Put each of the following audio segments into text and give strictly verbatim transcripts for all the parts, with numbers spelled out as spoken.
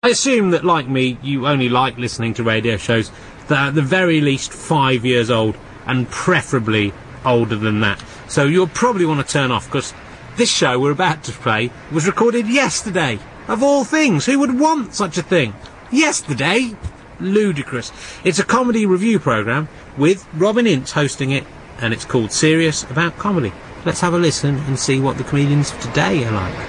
I assume that, like me, you only like listening to radio shows that are at the very least five years old, and preferably older than that. So you'll probably want to turn off, because this show we're about to play was recorded yesterday. Of all things, who would want such a thing? Yesterday? Ludicrous. It's a comedy review programme with Robin Ince hosting it, and it's called Serious About Comedy. Let's have a listen and see what the comedians of today are like.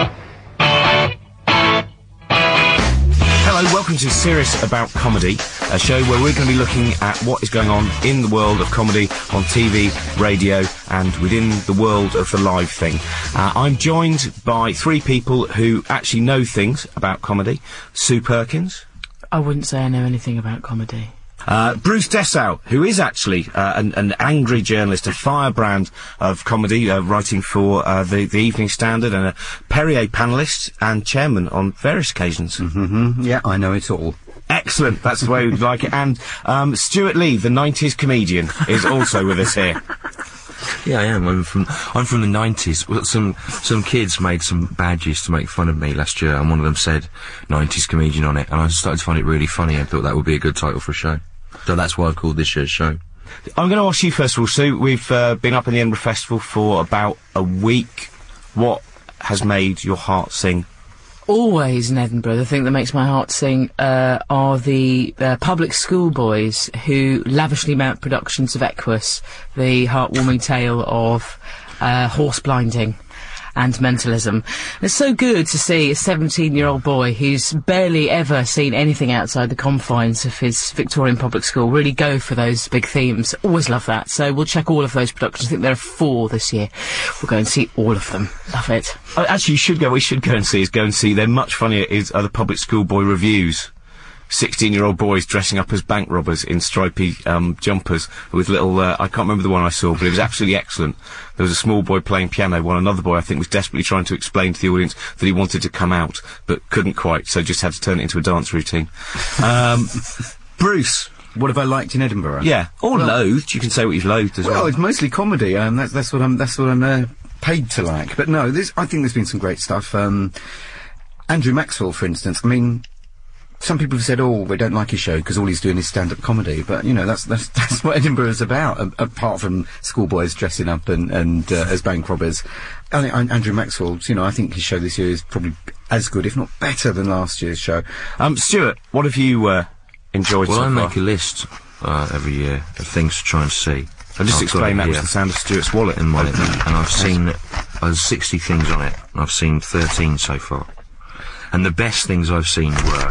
Hello, welcome to Serious About Comedy, a show where we're going to be looking at what is going on in the world of comedy on T V, radio, and within the world of the live thing. Uh, I'm joined by three people who actually know things about comedy. Sue Perkins. I wouldn't say I know anything about comedy. Uh, Bruce Dessau, who is actually uh, an, an angry journalist, a firebrand of comedy, uh, writing for uh, the, the Evening Standard, and a Perrier panellist and chairman on various occasions. Mm-hmm. Yeah, I know it all. Excellent, that's the way we'd like it. And um, Stuart Lee, the nineties comedian, is also with us here. Yeah, I am. I'm from I'm from the nineties. Well, some some kids made some badges to make fun of me last year, and one of them said nineties comedian on it, and I started to find it really funny and thought that would be a good title for a show. So that's why I've called this year's show. I'm going to ask you first of all, Sue. We've uh, been up in the Edinburgh Festival for about a week. What has made your heart sing? Always in Edinburgh, the thing that makes my heart sing uh, are the uh, public school boys who lavishly mount productions of Equus, the heartwarming tale of uh, horse blinding and mentalism. It's so good to see a seventeen-year-old boy who's barely ever seen anything outside the confines of his Victorian public school really go for those big themes. Always love that. So we'll check all of those productions. I think there are four this year. We'll go and see all of them. Love it. Oh, actually, you should go. We should go and see. Is go and see. They're much funnier. Is are the public school boy reviews. sixteen-year-old boys dressing up as bank robbers in stripy um, jumpers with little... Uh, I can't remember the one I saw, but it was absolutely excellent. There was a small boy playing piano, while another boy, I think, was desperately trying to explain to the audience that he wanted to come out, but couldn't quite, so just had to turn it into a dance routine. Um, Bruce. What have I liked in Edinburgh? Yeah, or well, loathed. You can say what you've loathed as well. Well, it's mostly comedy. Um, that's that's what I'm that's what I'm uh, paid to like. But no, this I think there's been some great stuff. Um, Andrew Maxwell, for instance. I mean. Some people have said, "Oh, we don't like his show because all he's doing is stand-up comedy." But you know, that's that's that's what Edinburgh is about. A apart from schoolboys dressing up and and uh, as bank robbers, I think Andrew Maxwell's. You know, I think his show this year is probably as good, if not better, than last year's show. Um, Stuart, what have you uh, enjoyed? Well, so I far? make a list uh, every year of things to try and see. I'll just I've explain that here was the sound of Stuart's wallet in my, and I've seen uh, sixty things on it. And I've seen thirteen so far, and the best things I've seen were.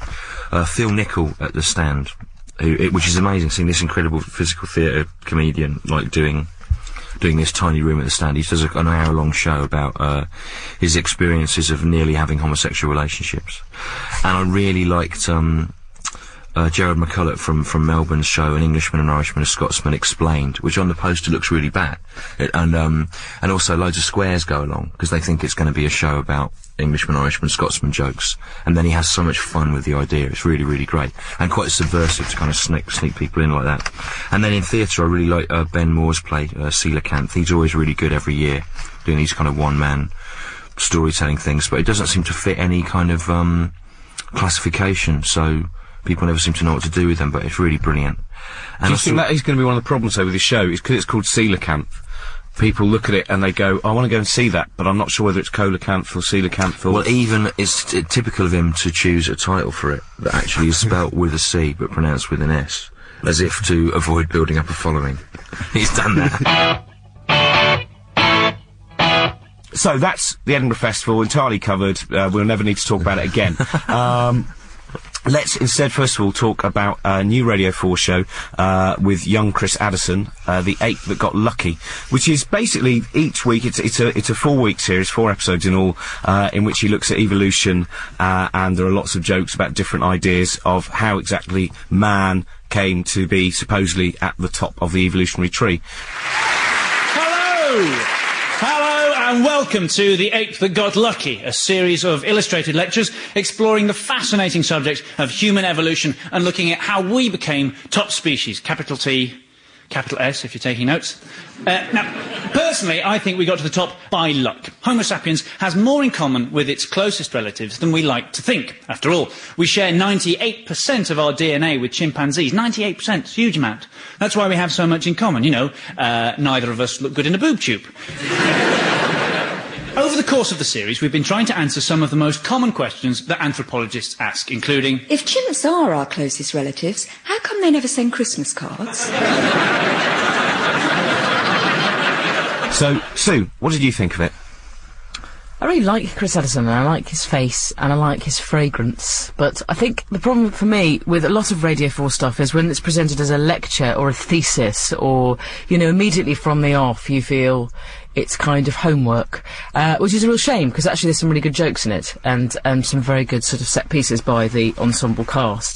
Uh, Phil Nichol at the Stand, who, it, which is amazing, seeing this incredible physical theatre comedian, like, doing doing this tiny room at the Stand. He does a, an hour-long show about uh, his experiences of nearly having homosexual relationships. And I really liked um, uh, Gerard McCulloch from, from Melbourne's show, An Englishman, an Irishman, a Scotsman Explained, which on the poster looks really bad. It, and um, and also loads of squares go along, because they think it's going to be a show about Englishman, Irishman, Scotsman jokes, and then he has so much fun with the idea. It's really, really great, and quite subversive to kind of sneak sneak people in like that. And then in theatre, I really like uh, Ben Moore's play, uh, Coelacanth. He's always really good every year, doing these kind of one-man storytelling things, but it doesn't seem to fit any kind of um, classification, so people never seem to know what to do with them, but it's really brilliant. And do you think that is going to be one of the problems, though, with this show? Is because it's called Coelacanth. People look at it and they go, I want to go and see that, but I'm not sure whether it's Coelacanth or Coelacanth or... Well, even, it's t typical of him to choose a title for it that actually is spelt with a C, but pronounced with an S, as if to avoid building up a following. He's done that. So that's the Edinburgh Festival, entirely covered. Uh, we'll never need to talk about it again. um... Let's instead, first of all, talk about a new Radio four show uh, with young Chris Addison, uh, The Ape That Got Lucky, which is basically each week, it's, it's a it's a four-week series, four episodes in all, uh, in which he looks at evolution, uh, and there are lots of jokes about different ideas of how exactly man came to be supposedly at the top of the evolutionary tree. Hello! Hello and welcome to The Ape That Got Lucky, a series of illustrated lectures exploring the fascinating subject of human evolution and looking at how we became top species, capital T, capital S if you're taking notes. Uh, now, Personally, I think we got to the top by luck. Homo sapiens has more in common with its closest relatives than we like to think. After all, we share ninety-eight percent of our D N A with chimpanzees. ninety-eight percent, huge amount. That's why we have so much in common. You know, uh, neither of us look good in a boob tube. Over the course of the series, we've been trying to answer some of the most common questions that anthropologists ask, including... If chimps are our closest relatives, how come they never send Christmas cards? So, Sue, what did you think of it? I really like Chris Addison, and I like his face, and I like his fragrance. But I think the problem for me with a lot of Radio four stuff is when it's presented as a lecture or a thesis, or, you know, immediately from the off you feel it's kind of homework, uh, which is a real shame, because actually there's some really good jokes in it, and, and some very good sort of set pieces by the ensemble cast.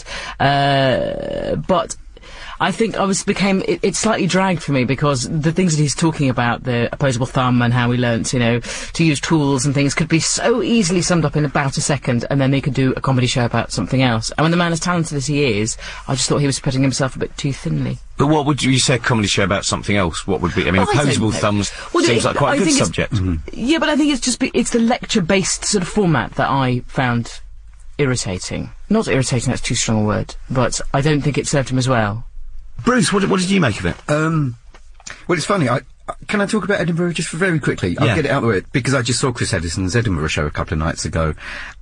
Uh, but... I think I was became it, it slightly dragged for me, because the things that he's talking about, the opposable thumb and how he learnt, you know, to use tools and things, could be so easily summed up in about a second, and then they could do a comedy show about something else. And when the man as talented as he is, I just thought he was spreading himself a bit too thinly. But what would you, you say a comedy show about something else? What would be? I mean, Oh, I opposable don't know. thumbs Well, seems it- like quite I a good think it's- subject. Yeah, but I think it's just be, it's the lecture-based sort of format that I found irritating. Not irritating, that's too strong a word, but I don't think it served him as well. Bruce, what, what did you make of it? Um, well, it's funny. I, I can I talk about Edinburgh just for very quickly? I'll Yeah. get it out of the way, because I just saw Chris Edison's Edinburgh show a couple of nights ago,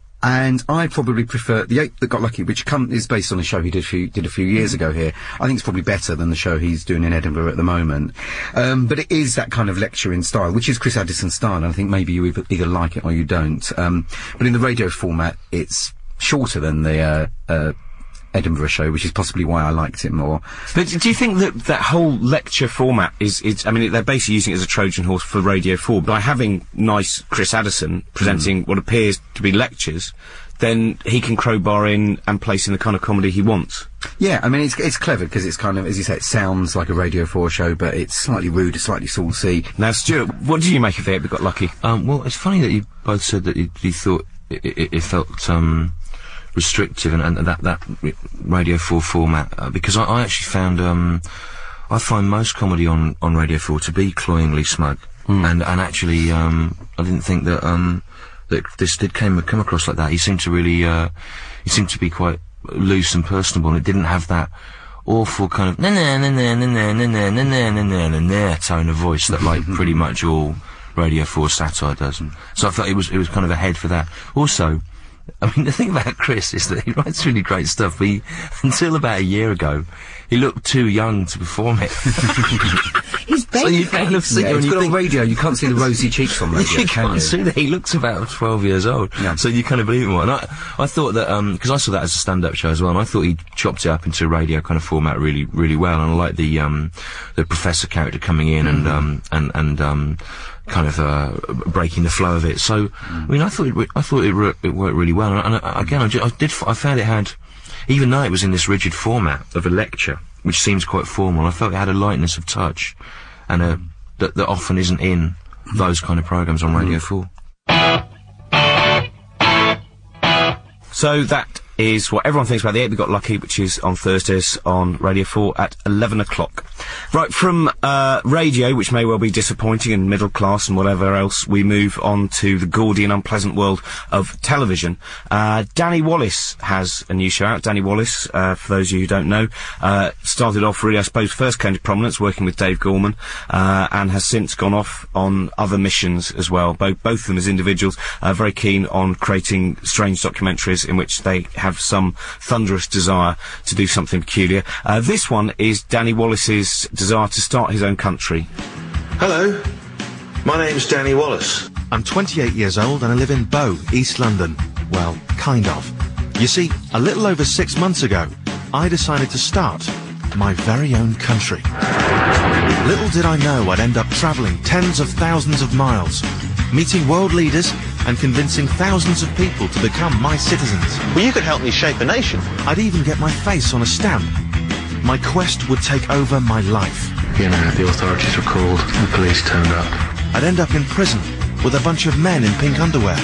and I probably prefer The Ape That Got Lucky, which come, is based on a show he did a few, did a few years ago here. I think it's probably better than the show he's doing in Edinburgh at the moment. Um, but it is that kind of lecturing style, which is Chris Addison's style, and I think maybe you either, either like it or you don't. Um, but in the radio format, it's shorter than the uh, uh, Edinburgh show, which is possibly why I liked it more. But do you think that that whole lecture format is, is I mean, they're basically using it as a Trojan horse for Radio four. By having nice Chris Addison presenting what appears to be lectures, then he can crowbar in and place in the kind of comedy he wants. Yeah, I mean, it's it's clever, because it's kind of, as you say, it sounds like a Radio four show, but it's slightly rude, it's slightly saucy. Now, Stuart, what did you make of it? We got lucky. Um, well, it's funny that you both said that you, you thought it, it, it felt um, restrictive, and, and that that Radio four format, uh, because I, I actually found um, I find most comedy on, on Radio four to be cloyingly smug, mm. and and actually um, I didn't think that um, that this did came come across like that. He seemed to really uh, he seemed to be quite loose and personable, and it didn't have that awful kind of na na na na na na na na na na na na na tone of voice that like pretty much all Radio four satire does. So I thought it was it was kind of ahead for that. Also, I mean, the thing about Chris is that he writes really great stuff, but he, until about a year ago, he looked too young to perform it. He's So you kind of see Yeah, when it's you good on think, radio, you can't see the rosy cheeks on radio, you can can't you? see that he looks about twelve years old. Yeah. So you kind of believe him. And I, I thought that, um, because I saw that as a stand-up show as well, and I thought he chopped it up into a radio kind of format really, really well. And I like the, um, the professor character coming in and, um, and, and, um, kind of, uh, breaking the flow of it. So, I mean, I thought it, I thought it, re- it worked really well. And, and uh, again, I, ju- I did, f- I found it had, even though it was in this rigid format of a lecture, which seems quite formal, I felt it had a lightness of touch, and a, that, that often isn't in those kind of programmes on Radio four. So that is what everyone thinks about The Ape That Got Lucky, which is on Thursdays on Radio four at eleven o'clock. Right, from uh, radio, which may well be disappointing and middle class and whatever else, we move on to the gaudy and unpleasant world of television. Uh, Danny Wallace has a new show out. Danny Wallace, uh, for those of you who don't know, uh, started off really, I suppose, first came to prominence working with Dave Gorman, uh, and has since gone off on other missions as well. Both, both of them as individuals, uh, very keen on creating strange documentaries in which they have some thunderous desire to do something peculiar. Uh, this one is Danny Wallace's desire to start his own country. Hello, my name's Danny Wallace. I'm twenty-eight years old and I live in Bow, East London. Well, kind of. You see, a little over six months ago, I decided to start my very own country. Little did I know I'd end up travelling tens of thousands of miles, meeting world leaders and convincing thousands of people to become my citizens. Well, you could help me shape a nation. I'd even get my face on a stamp. My quest would take over my life. You know, the authorities were called, the police turned up. I'd end up in prison with a bunch of men in pink underwear.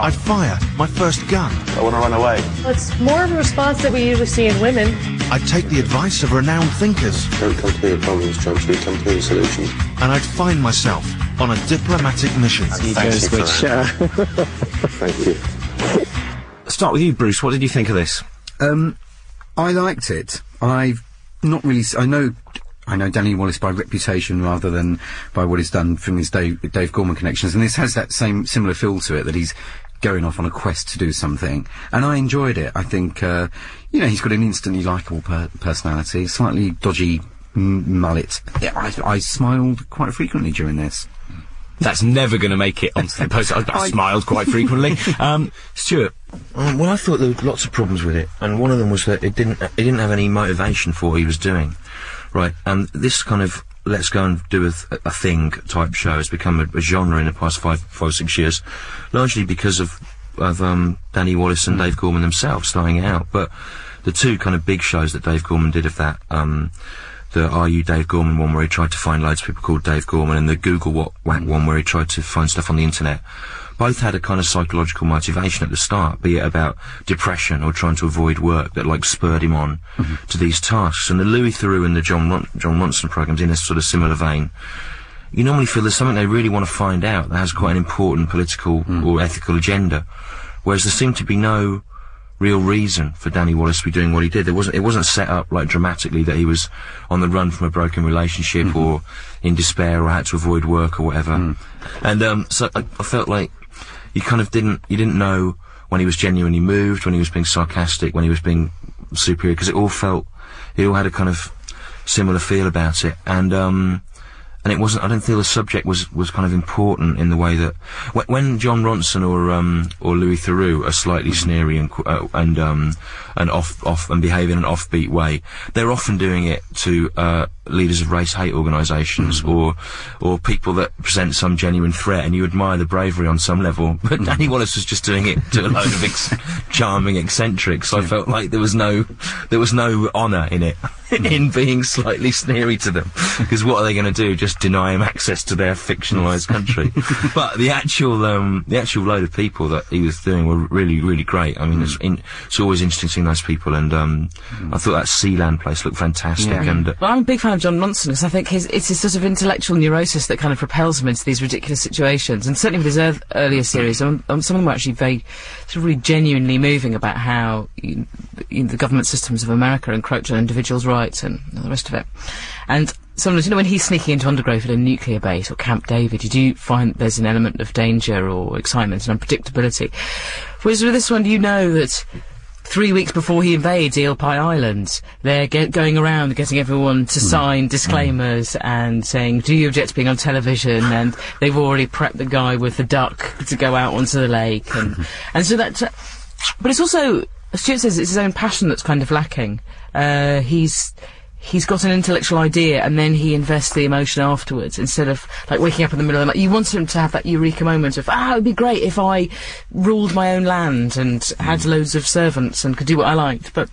I'd fire my first gun. I want to run away. It's more of a response that we usually see in women. I'd take the advice of renowned thinkers. Don't come to me with problems, Chumsky. Come to me with solutions. And I'd find myself on a diplomatic mission. Thank you for that. Thank you. Start with you, Bruce. What did you think of this? Um, I liked it. I've not really. s- I know. I know Danny Wallace by reputation rather than by what he's done from his Dave, Dave Gorman connections, and this has that same similar feel to it, that he's going off on a quest to do something. And I enjoyed it. I think, uh, you know, he's got an instantly likeable per- personality, slightly dodgy m- mullet. Yeah, I, I smiled quite frequently during this. That's never going to make it onto the post. I, I smiled quite frequently. Um, Stuart. Um, well, I thought there were lots of problems with it, and one of them was that it didn't it didn't have any motivation for what he was doing, right? And this kind of let's go and do a, th- a thing type show has become a, a genre in the past five, five, six years, largely because of of um, Danny Wallace and Dave Gorman themselves starting it out. But the two kind of big shows that Dave Gorman did of that. Um, The Are You Dave Gorman one where he tried to find loads of people called Dave Gorman, and the Google What Whack one where he tried to find stuff on the internet. Both had a kind of psychological motivation at the start, be it about depression or trying to avoid work, that like spurred him on mm-hmm. to these tasks. And the Louis Theroux and the John Ron- John Ronson programmes in a sort of similar vein. You normally feel there's something they really want to find out that has quite an important political mm. or ethical agenda, whereas there seemed to be no real reason for Danny Wallace to be doing what he did. There wasn't, it wasn't set up like dramatically that he was on the run from a broken relationship mm-hmm. or in despair or had to avoid work or whatever. Mm. And um, so I, I felt like you kind of didn't, you didn't know when he was genuinely moved, when he was being sarcastic, when he was being superior, because it all felt, it all had a kind of similar feel about it. And um, and it wasn't, I don't feel the subject was, was kind of important in the way that when, when John Ronson or um, or Louis Theroux are slightly sneery and uh, and um, and off off and behave in an offbeat way, they're often doing it to uh, leaders of race hate organisations mm-hmm. or or people that present some genuine threat, and you admire the bravery on some level. But Danny Wallace was just doing it to a load of ex- charming eccentrics. So I felt like there was no there was no honour in it. in being slightly sneery to them, because what are they going to do? Just deny him access to their fictionalised country? But the actual, um, the actual load of people that he was doing were really, really great. I mean, mm. it's, in, it's always interesting seeing those people, and um, mm. I thought that Sealand place looked fantastic. Yeah. And uh, well, I'm a big fan of John Ronson, because I think his it's his sort of intellectual neurosis that kind of propels him into these ridiculous situations. And certainly with his ear- earlier series, um, um, some of them were actually very, sort of really genuinely moving about how you, you know, the government systems of America encroach on individuals' rights and the rest of it. And sometimes, you know, when he's sneaking into undergrowth at a nuclear base or Camp David, you do find there's an element of danger or excitement and unpredictability. Whereas with this one, you know that three weeks before he invades Eel Pie Island, they're get, going around getting everyone to sign disclaimers and saying, do you object to being on television? And they've already prepped the guy with the duck to go out onto the lake. And, and so that... Uh, but it's also... Stuart says it's his own passion that's kind of lacking. Uh, he's he's got an intellectual idea, and then he invests the emotion afterwards, instead of like waking up in the middle of the night. You want him to have that eureka moment of, ah, it would be great if I ruled my own land and had loads of servants and could do what I liked. But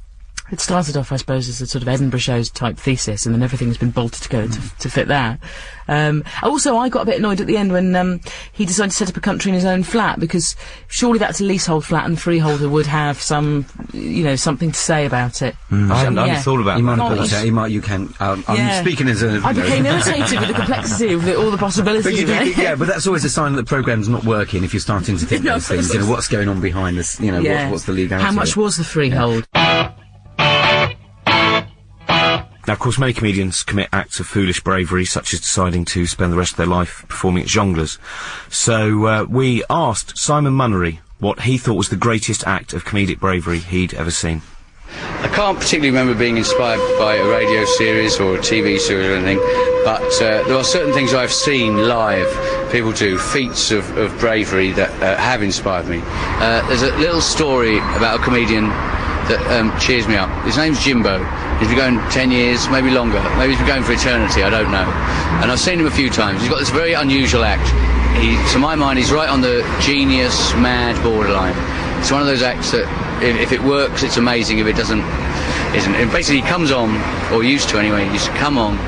it started off, I suppose, as a sort of Edinburgh Shows type thesis, and then everything's been bolted together to, to fit that. Um, also, I got a bit annoyed at the end when um, he decided to set up a country in his own flat, because surely that's a leasehold flat, and the freeholder would have some, you know, something to say about it. Mm. I hadn't, I hadn't yeah. thought about You that. might have put that out. You might, you can. Um, Yeah. I'm speaking as a. I became irritated with the complexity of the, all the possibilities. But you, of you, it. yeah, but that's always a sign that the programme's not working if you're starting to think No, those things. You know, what's going on behind this? You know, Yeah. what, what's the legality? How much of it? was the freehold? Now, of course, many comedians commit acts of foolish bravery, such as deciding to spend the rest of their life performing at jongleurs. So, uh, we asked Simon Munnery what he thought was the greatest act of comedic bravery he'd ever seen. I can't particularly remember being inspired by a radio series or a T V series or anything, but uh, there are certain things I've seen live, people do, feats of, of bravery that uh, have inspired me. Uh, there's a little story about a comedian that um, cheers me up. His name's Jimbo. He's been going ten years, maybe longer. Maybe he's been going for eternity, I don't know. And I've seen him a few times. He's got this very unusual act. He, to my mind, he's right on the genius, mad borderline. It's one of those acts that, if, if it works, it's amazing. If it doesn't, isn't. And basically, he comes on, or used to anyway, he used to come on,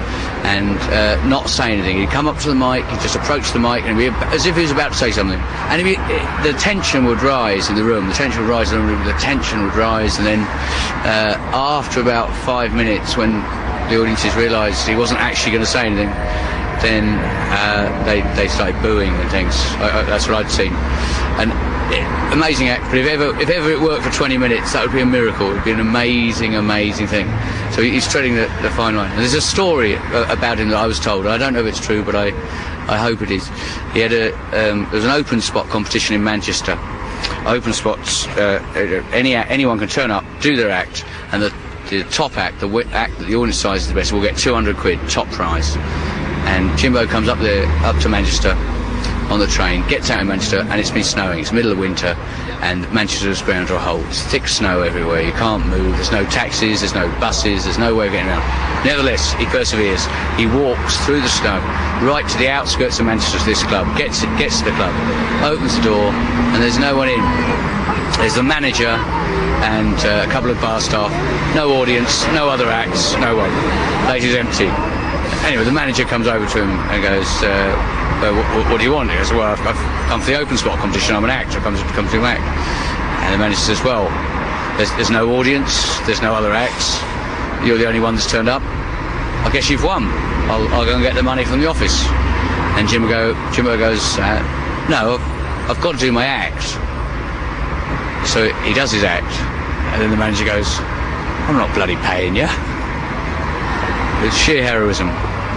and uh, not say anything. He'd come up to the mic, he'd just approach the mic, and he'd be ab- as if he was about to say something. And he'd be, it, the tension would rise in the room, the tension would rise in the room, the tension would rise, and then uh, after about five minutes, when the audiences realised he wasn't actually going to say anything, then uh, they they started booing and things. I, I, that's what I'd seen. And it, amazing act, but if ever if ever it worked for twenty minutes, that would be a miracle. It would be an amazing, amazing thing. So he's treading the, the fine line. And there's a story uh, about him that I was told. I don't know if it's true, but I I hope it is. He had a um, there was an open spot competition in Manchester. Open spots, uh, any anyone can turn up, do their act, and the the top act, the wi- act that the audience size is the best, will get two hundred quid top prize. And Jimbo comes up there, up to Manchester on the train, gets out in Manchester, and it's been snowing. It's middle of winter, and Manchester's ground to a halt. It's thick snow everywhere. You can't move. There's no taxis. There's no buses. There's no way of getting around. Nevertheless, he perseveres. He walks through the snow right to the outskirts of Manchester to this club. Gets gets to the club, opens the door, and there's no one in. There's the manager and uh, a couple of bar staff. No audience. No other acts. No one. Place is empty. Anyway, the manager comes over to him and goes, uh, uh, what, what do you want? He goes, well, I've, I've come for the open spot competition, I'm an act, I've come to, come to do an act. And the manager says, well, there's, there's no audience, there's no other acts, you're the only one that's turned up, I guess you've won, I'll, I'll go and get the money from the office. And Jimbo, go, Jimbo goes, uh, no, I've, I've got to do my act. So he does his act, and then the manager goes, I'm not bloody paying you. It's sheer heroism.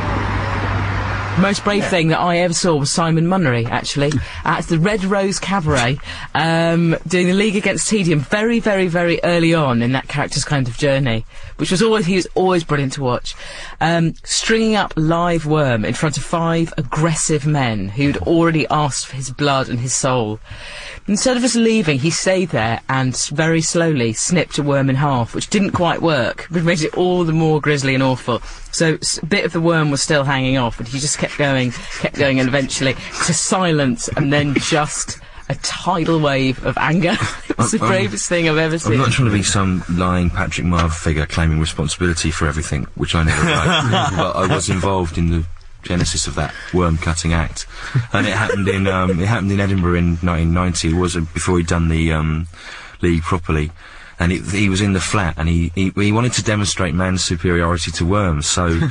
Most brave thing that I ever saw was Simon Munnery, actually, at the Red Rose Cabaret, um, doing the League Against Tedium very, very, very early on in that character's kind of journey, which was always, he was always brilliant to watch. Um, stringing up live worm in front of five aggressive men who'd already asked for his blood and his soul. Instead of just leaving, he stayed there and s- very slowly snipped a worm in half, which didn't quite work, but made it all the more grisly and awful. So s- a bit of the worm was still hanging off, but he just kept going, kept going, and eventually to silence, and then just a tidal wave of anger. It was the bravest thing I've ever seen. I'm not trying to be some lying Patrick Marv figure claiming responsibility for everything, which I never wrote, but I was involved in the genesis of that worm cutting act, and it happened in um, it happened in Edinburgh in nineteen ninety. It was uh, before he'd done the um, league properly, and it, he was in the flat, and he, he he wanted to demonstrate man's superiority to worms, so he,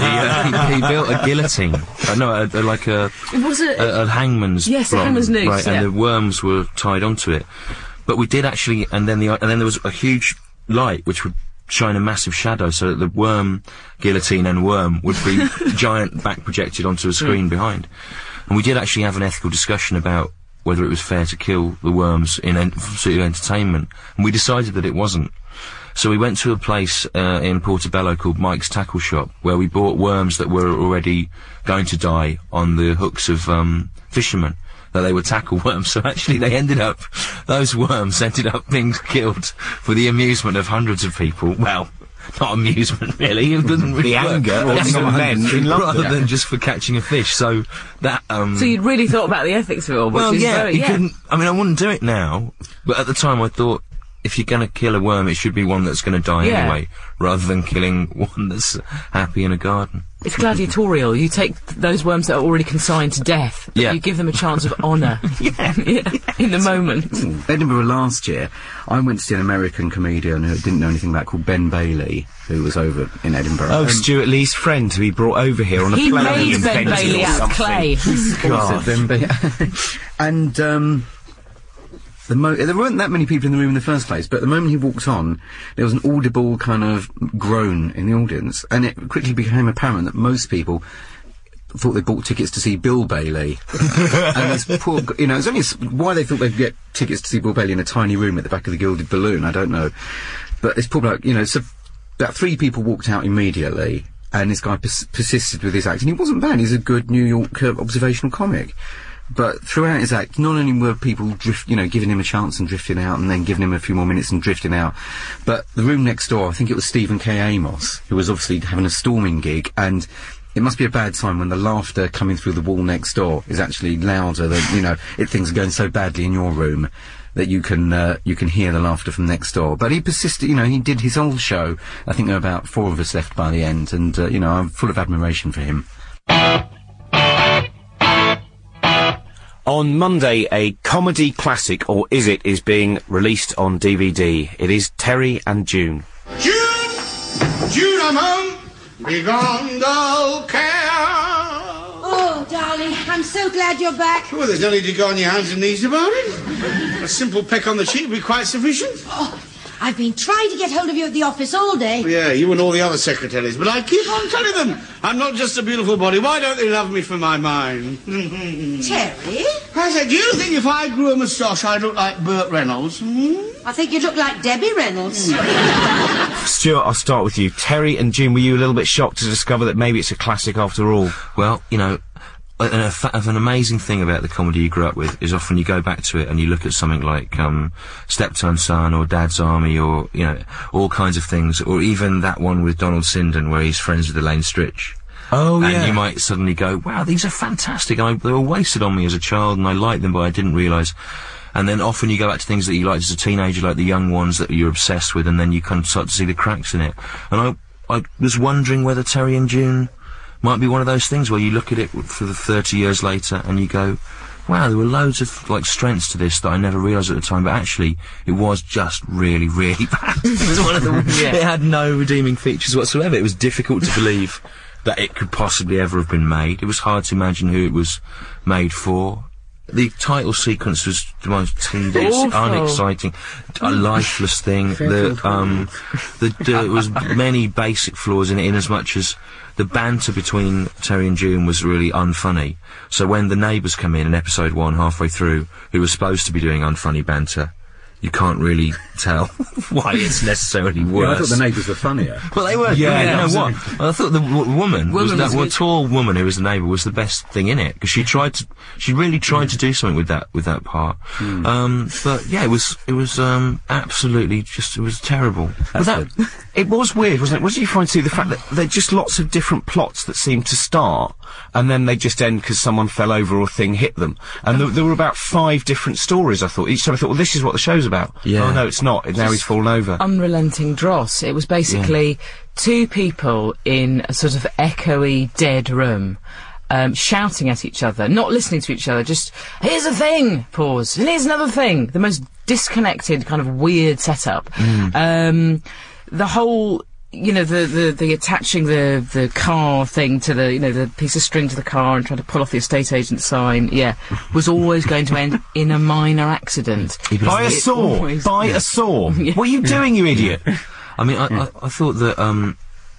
uh, he, he built a guillotine. Uh, no, a, a, like a It was a, a, a hangman's yes, a bronze, hangman's noose, right, yeah. and the worms were tied onto it. But we did actually, and then the and then there was a huge light which would shine a massive shadow, so that the worm guillotine and worm would be giant back projected onto a screen mm. behind. And we did actually have an ethical discussion about whether it was fair to kill the worms in en- sort of entertainment, and we decided that it wasn't. So we went to a place uh, in Portobello called Mike's Tackle Shop, where we bought worms that were already going to die on the hooks of um, fishermen, that they were tackle worms. So actually they ended up, those worms ended up being killed for the amusement of hundreds of people. Well, not amusement really, it doesn't really The work. anger of some men in rather London. than just for catching a fish. So that, um... So you'd really thought about the ethics of it all, which well, is yeah, very, you yeah. couldn't, I mean, I wouldn't do it now, but at the time I thought, if you're going to kill a worm, it should be one that's going to die Yeah. anyway, rather than killing one that's happy in a garden. It's gladiatorial. You take th- those worms that are already consigned to death, but Yeah. you give them a chance of honour Yeah. in the moment. Edinburgh last year, I went to see an American comedian who didn't know anything about, called Ben Bailey, who was over in Edinburgh. Oh, Um, Stuart Lee's friend who he brought over here on a He plane. made and Ben invented Bailey or out of something. clay. What was it, Ben Bailey? And um, the mo- there weren't that many people in the room in the first place, but the moment he walked on, there was an audible kind of groan in the audience, and it quickly became apparent that most people thought they bought tickets to see Bill Bailey. And this poor, g- you know, it's only s- why they thought they'd get tickets to see Bill Bailey in a tiny room at the back of the Gilded Balloon, I don't know. But this poor bloke, you know, so about three people walked out immediately, and this guy pers- persisted with his act, and he wasn't bad, he's a good New York uh, observational comic. But throughout his act, not only were people drift, you know, giving him a chance and drifting out, and then giving him a few more minutes and drifting out, but the room next door, I think it was Stephen K. Amos, who was obviously having a storming gig, and it must be a bad sign when the laughter coming through the wall next door is actually louder than, you know, it, things are going so badly in your room. that you can uh, you can hear the laughter from next door. But he persisted, you know, he did his whole show. I think there were about four of us left by the end, and, uh, you know, I'm full of admiration for him. On Monday, a comedy classic, or is it, is being released on D V D. It is Terry and June. June! June, I'm home! Be gone, dull care! Oh, darling, I'm so glad you're back. Well, there's no need to go on your hands and knees about it. A simple peck on the cheek will be quite sufficient. Oh, I've been trying to get hold of you at the office all day. Yeah, you and all the other secretaries, but I keep on telling them I'm not just a beautiful body. Why don't they love me for my mind? Terry? I said, do you think if I grew a moustache I'd look like Burt Reynolds? Hmm? I think you look like Debbie Reynolds. Stuart, I'll start with you. Terry and June, were you a little bit shocked to discover that maybe it's a classic after all? Well, you know, an, a fa- an amazing thing about the comedy you grew up with is often you go back to it and you look at something like um, Steptoe Son or Dad's Army, or, you know, all kinds of things, or even that one with Donald Sinden where he's friends with Elaine Stritch. Oh, and yeah. you might suddenly go, wow, these are fantastic. And I, they were wasted on me as a child, and I liked them, but I didn't realise. And then often you go back to things that you liked as a teenager, like the young ones that you're obsessed with, and then you kind of start to see the cracks in it. And I, I was wondering whether Terry and June might be one of those things where you look at it for the thirty years later and you go, wow, there were loads of, like, strengths to this that I never realised at the time, but actually, it was just really, really bad. It was one of the... yeah. It had no redeeming features whatsoever. It was difficult to believe that it could possibly ever have been made. It was hard to imagine who it was made for. The title sequence was the most tedious, Awful. unexciting, a lifeless thing. The, um, the, there was many basic flaws in it, in as much as the banter between Terry and June was really unfunny. So when the neighbours come in in episode one, halfway through, who were supposed to be doing unfunny banter, you can't really tell why it's necessarily worse. Yeah, I thought the neighbours were funnier. Well, they were. Yeah, Yeah, you know what? I thought the w- woman, was Woman that was well, good. tall woman who was the neighbour was the best thing in it, because she tried to, she really tried to do something with that with that part. Hmm. Um, but yeah, it was it was um, absolutely just it was terrible. But that, it was weird, wasn't it? What did you find, too, the fact that there are just lots of different plots that seem to start, and then they just end because someone fell over or a thing hit them. And there, there were about five different stories, I thought. Each time I thought, well, this is what the show's about. Yeah. Oh, no, it's not. Now he's fallen over. Unrelenting dross. It was basically two people in a sort of echoey, dead room, um, shouting at each other, not listening to each other, just, here's a thing, pause, and here's another thing. The most disconnected, kind of weird setup. Um, the whole... You know, the, the, the attaching the, the car thing to the, you know, the piece of string to the car and trying to pull off the estate agent sign, yeah, was always going to end in a minor accident. By a It saw! always- By a saw! Yeah. What are you doing, you idiot? I mean, I, I, I thought that um,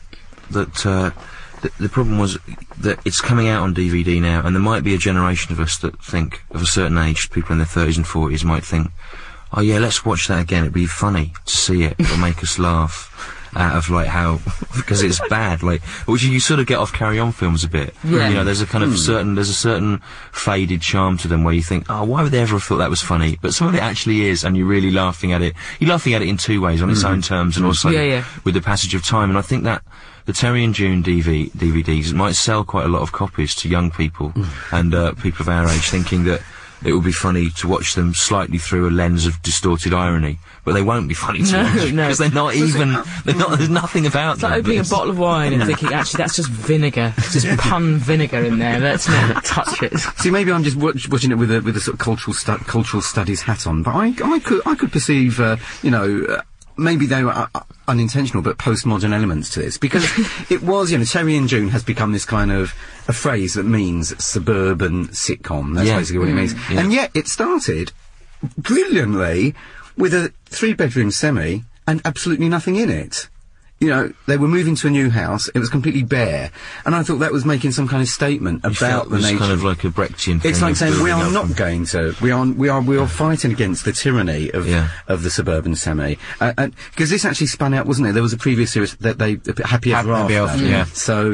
that uh, the, the problem was that it's coming out on D V D now, and there might be a generation of us that think, of a certain age, people in their thirties and forties might think, oh yeah, let's watch that again. It'd be funny to see it. It'll make us laugh. Out of like how, because it's bad, like, which you sort of get off Carry On films a bit. Yeah. You know, there's a kind of certain, there's a certain faded charm to them where you think, oh, why would they ever have thought that was funny? But some of it actually is, and you're really laughing at it. You're laughing at it in two ways, on its own terms, and also Yeah, yeah. with the passage of time. And I think that the Terry and June D V D V Ds might sell quite a lot of copies to young people and uh, people of our age, thinking that it would be funny to watch them slightly through a lens of distorted irony, but they won't be funny to No, watch no. because they're not even. They're not. There's nothing about It's them. like opening a It's- bottle of wine and thinking, actually, that's just vinegar. It's just pun vinegar in there. Let's not touch it. See, maybe I'm just watch, watching it with a with a sort of cultural stu- cultural studies hat on, but I I could I could perceive, uh, you know. Uh, Maybe they were uh, uh, unintentional, but postmodern elements to this, because it was, you know, Terry and June has become this kind of a phrase that means suburban sitcom. That's Yeah. basically what it means. Yeah. And yet it started brilliantly with a three-bedroom semi and absolutely nothing in it. You know, they were moving to a new house, it was completely bare, and I thought that was making some kind of statement You felt about it the was nature. kind of like a Brechtian thing. It's like of saying we building are up not from- going to. We are. We are. We are fighting against the tyranny of Yeah. of the suburban semi. Uh, and because this actually spun out, wasn't it? There was a previous series that they Happy Ever Happy After. Ever, yeah. So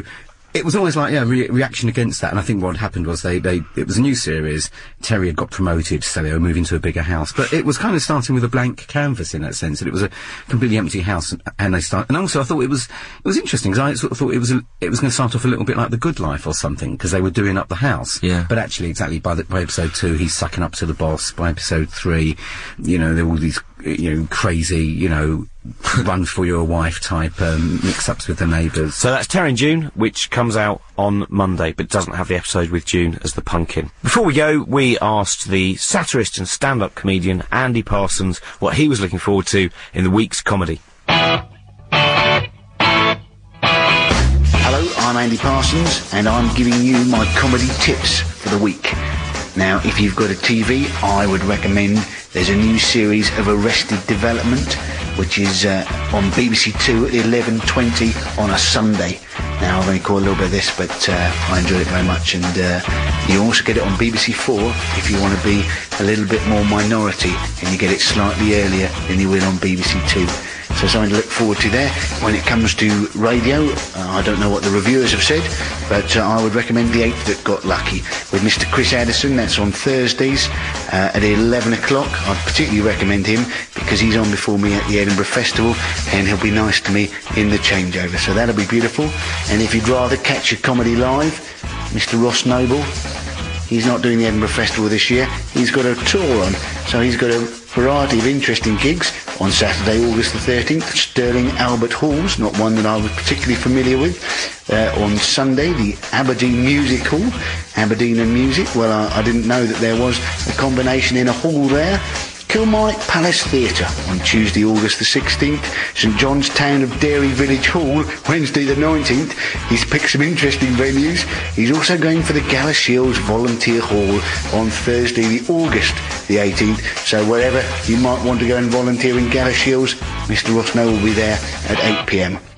it was always like, yeah, re- reaction against that, and I think what happened was they, they, it was a new series, Terry had got promoted, so they were moving to a bigger house, but it was kind of starting with a blank canvas in that sense, and it was a completely empty house, and, and they start, and also I thought it was, it was interesting, because I sort of thought it was, a, it was going to start off a little bit like The Good Life or something, because they were doing up the house. Yeah. But actually, exactly, by the, by episode two, he's sucking up to the boss, by episode three, you know, there were all these, you know, crazy, you know, run for your wife type um, mix-ups with the neighbours. So that's Terry and June, which comes out on Monday, but doesn't have the episode with June as the pumpkin. Before we go, we asked the satirist and stand-up comedian Andy Parsons what he was looking forward to in the week's comedy. Hello, I'm Andy Parsons, and I'm giving you my comedy tips for the week. Now, if you've got a T V, I would recommend there's a new series of Arrested Development, which is uh, on B B C Two at eleven twenty on a Sunday. Now, I've only caught a little bit of this, but uh, I enjoyed it very much, and uh, you also get it on B B C Four if you want to be a little bit more minority, and you get it slightly earlier than you will on B B C Two. So something to look forward to there. When it comes to radio, uh, I don't know what the reviewers have said, but uh, I would recommend The Eight That Got Lucky with Mister Chris Addison. That's on Thursdays uh, at eleven o'clock. I'd particularly recommend him because he's on before me at the Edinburgh Festival, and he'll be nice to me in the changeover. So that'll be beautiful. And if you'd rather catch a comedy live, Mister Ross Noble, he's not doing the Edinburgh Festival this year. He's got a tour on, so he's got a variety of interesting gigs. On Saturday, August the thirteenth, Sterling Albert Halls, not one that I was particularly familiar with. Uh, on Sunday, the Aberdeen Music Hall, Aberdeen and Music. Well, I, I didn't know that there was a combination in a hall there. Kilmarnock Palace Theatre on Tuesday, August the sixteenth. St John's Town of Dairy Village Hall, Wednesday the nineteenth. He's picked some interesting venues. He's also going for the Galashiels Volunteer Hall on Thursday, the August the eighteenth. So wherever you might want to go and volunteer in Galashiels, Mister Rossno will be there at eight p m.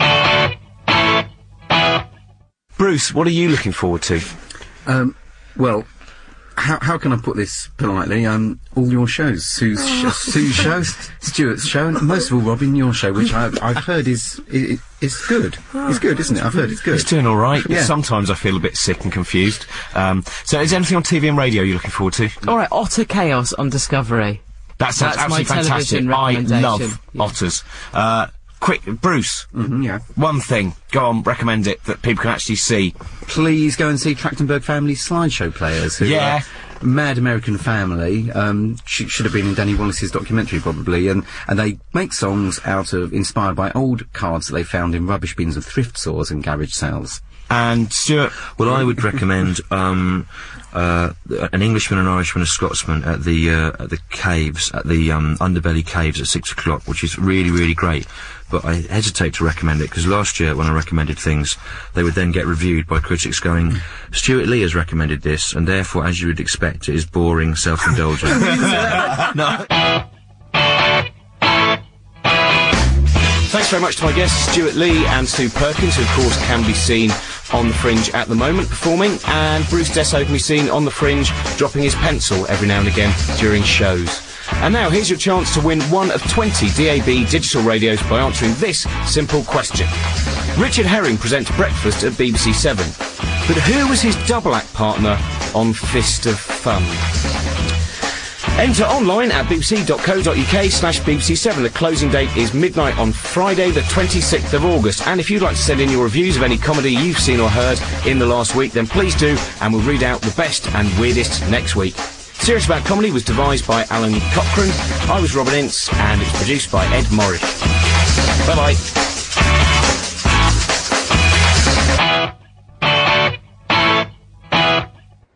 Bruce, what are you looking forward to? Um, well, how how can I put this politely? Um, all your shows, Sue's, sh- Sue's show, Stuart's show, and most of all, Robin, your show, which I've, I've heard is is, is good. It's good, isn't it? I've heard it's good. It's doing all right. Yeah. Sometimes I feel a bit sick and confused. Um, so, is there anything on T V and radio you're looking forward to? All right, Otter Chaos on Discovery. That sounds That's my absolutely fantastic. television I recommendation. love Yeah. otters. Uh, quick, Bruce. Mm-hmm, yeah. One thing. Go on, recommend it that people can actually see. Please go and see Trachtenberg Family slideshow players. Who Yeah. Are Mad American Family. Um, sh- should have been in Danny Wallace's documentary probably, and and they make songs out of inspired by old cards that they found in rubbish bins of thrift stores and garage sales. And Stuart, well, I would recommend um, uh, an Englishman, an Irishman, a Scotsman at the uh, at the caves, at the um, Underbelly Caves at six o'clock, which is really, really great. But I hesitate to recommend it because last year when I recommended things, they would then get reviewed by critics going, Stuart Lee has recommended this, and therefore, as you would expect, it is boring, self-indulgent. No. Thanks very much to my guests, Stuart Lee and Sue Perkins, who of course can be seen on the Fringe at the moment performing, and Bruce Desso can be seen on the Fringe dropping his pencil every now and again during shows. And now here's your chance to win one of twenty D A B digital radios by answering this simple question. Richard Herring presents Breakfast at B B C Seven, but who was his double act partner on Fist of Fun? Enter online at bbc.co.uk slash bbc7. The closing date is midnight on Friday the twenty-sixth of August. And if you'd like to send in your reviews of any comedy you've seen or heard in the last week, then please do, and we'll read out the best and weirdest next week. Serious About Comedy was devised by Alan Cochrane. I was Robin Ince, and it's produced by Ed Morris. Bye-bye.